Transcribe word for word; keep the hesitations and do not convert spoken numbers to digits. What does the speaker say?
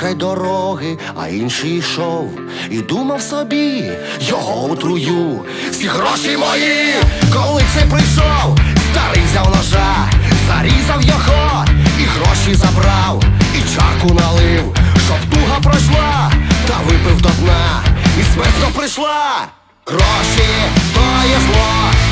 край дороги, а інший йшов і думав собі, його отрую, всі гроші мої. Коли цей прийшов, старий взяв ножа, зарізав його і гроші забрав, і чарку налив, щоб туга пройшла, та випив до дна, і смерть прийшла. Гроші — то є зло,